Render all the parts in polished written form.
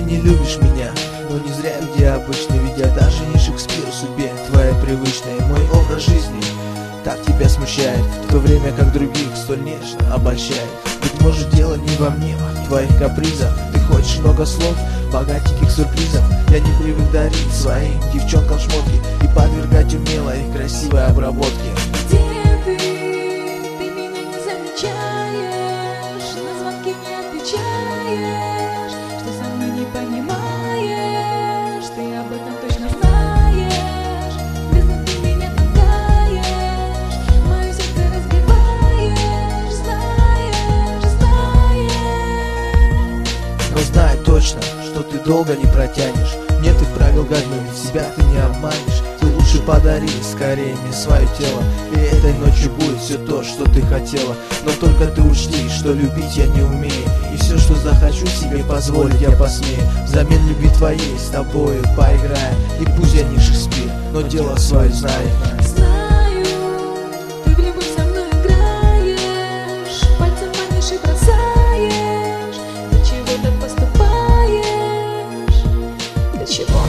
не любишь меня, но не зря люди обычно, ведь я даже не Шекспир в судьбе твоя привычная. Мой образ жизни так тебя смущает, в то время как других столь нежно обольщает. Быть может, дело не во мне, в твоих капризах. Ты хочешь много слов, богатеньких сюрпризов. Я не привык дарить своим девчонкам шмотки и подвергать умело их красивой обработке. Где ты? Ты меня не замечаешь, на звонки не отвечаешь, что со мной не понимаешь, ты об этом точно знаешь. Бездна ты меня толкаешь, мое сердце разбиваешь, знаешь. Но знай точно, что ты долго не протянешь. Нет, ты правил гадно, ведь себя ты не обманешь. Ты лучше подари скорее мне свое тело, и этой ночью будет все то, что ты хотела. Но только ты учти, что любить я не умею, и все, что захочу себе позволить, я посмею. Взамен любви твоей с тобою поиграю, и пусть я не Шекспир, но дело свое знаю. Знаю, ты в любовь со мной играешь, пальцем манишь и бросаешь. Для чего так поступаешь? Для чего?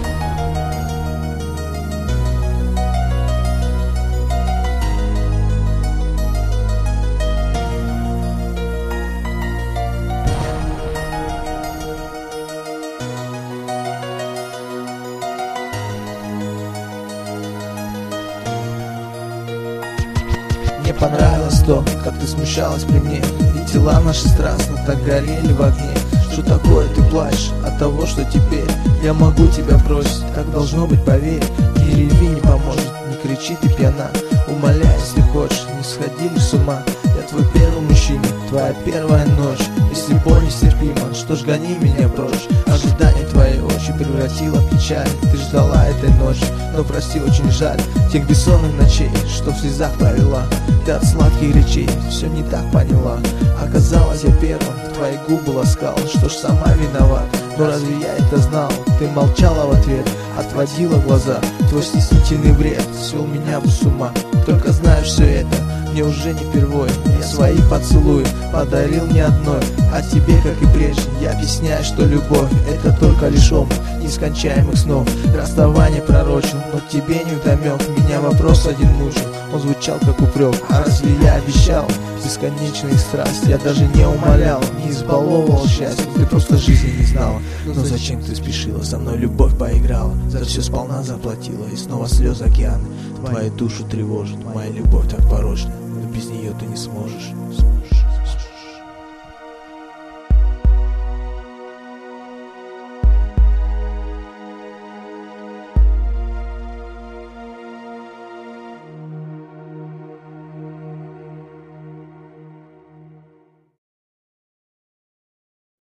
Мне понравилось то, как ты смущалась при мне, и тела наши страстно так горели в огне. Что такое ты плачешь от того, что теперь я могу тебя бросить? Так должно быть, поверь, ни реви не поможет, не кричи ты пьяна. Умоляй, если хочешь, не сходи лишь с ума. Я твой первый мужчина, твоя первая ночь. Если боль нестерпима, что ж гони меня прочь. Ожидание твоей очи превратило в печаль. Ты ждала этой ночи, но прости, очень жаль тех бессонных ночей, что в слезах провела. Ты от сладких речей все не так поняла. Оказалось, я первым твои губы ласкал. Что ж, сама виноват, но разве я это знал? Ты молчала в ответ, отводила глаза. Твой стеснительный бред свел меня с ума. Только знаешь, все это мне уже не впервой. Я свои поцелуи подарил не одной, а тебе, как и прежде, я объясняю, что любовь — это только лишь омут нескончаемых снов. Расставание пророчил, но тебе не вдомек. Меня вопрос один мучил, он звучал как упрек. А разве я обещал бесконечные страсти? Я даже не умолял, не избаловывал счастье. Ты просто жизни не знала. Но зачем ты спешила? Со мной любовь поиграла, за все сполна заплатила, и снова слезы океана твою душу тревожит. Моя любовь так порочна, но без нее ты не сможешь.